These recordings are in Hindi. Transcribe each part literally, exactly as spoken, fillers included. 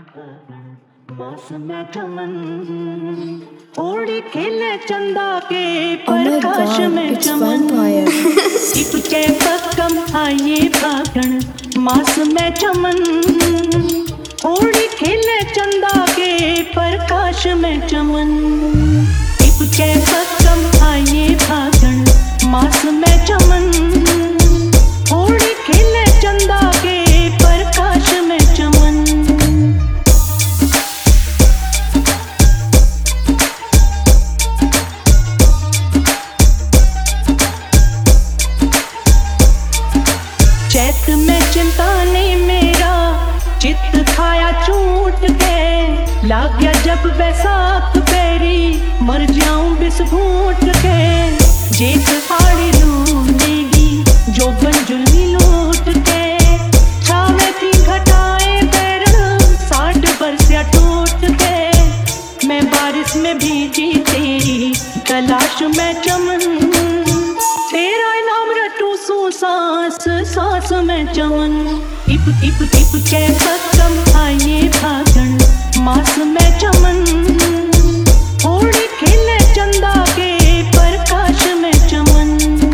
मौसम चमन ओढ़ी खेले चंदा के Oh my प्रकाश god, में it's चमन vampire. टिपके पक्कम आइए भागण मास में चमन ओढ़ी खेले चंदा के प्रकाश में चमन टिपके पक्कम आइए भागण मास में चमन ओढ़ी खेले चंदा के प्रकाश में चमन चैत में चिंता ने मेरा चित्त खाया चूट के लाग गया जब बैसाख पैरी मर जाऊं बिस घूट के जेठ आड़ी लूटेगी जो बंजुली लूट के छावे थी घटाए बैरण साठ बरसिया टूट के मैं बारिश में भीगी तेरी तलाश में चमन तेरा नाम रटू सू सांस सांस में चमन टिप टिप टिप के पक्कम आइए भागण मास में चमन ओढ़ी खेले चंदा के प्रकाश में चमन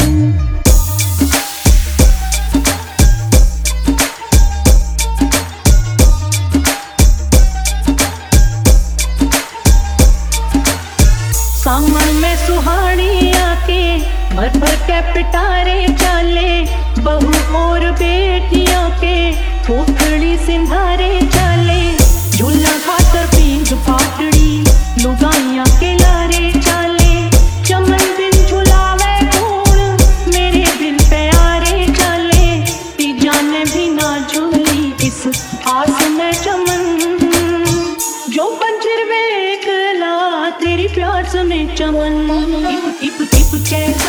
सामन में सुहानी आके भर भर के पिटारे चाले बहू और बेटियों के थोपड़ी सिंधारे चाले झूला खातर पींग पाटड़ी लुगाइया के लारे चाले चमन दिन झुलावे कौन मेरे दिल पे आरे चाले ती जाने भी ना झूली इस आस में चमन जो पंजर वेखला तेरी प्यास में चमन टिप टिप टिप के